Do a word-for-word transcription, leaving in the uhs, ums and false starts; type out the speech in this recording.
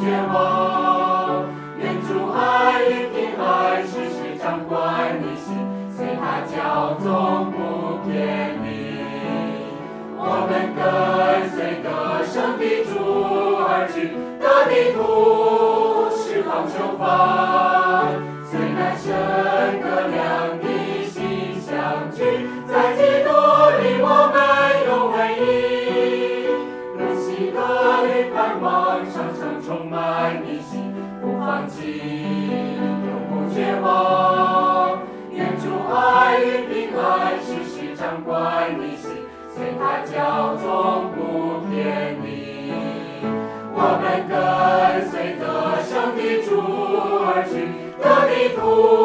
绝望。愿主爱与平安时时掌管你心，随他教总不偏离。我们跟随得胜的主而去，得地土释放囚犯，虽然神各良的心相聚，在基督里我们永为一。如喜乐与盼望常常充满你心，不放弃，永不绝望。愿主爱与平安时时掌管你心，随他教总不偏离。我们跟随得胜的主而去，得地土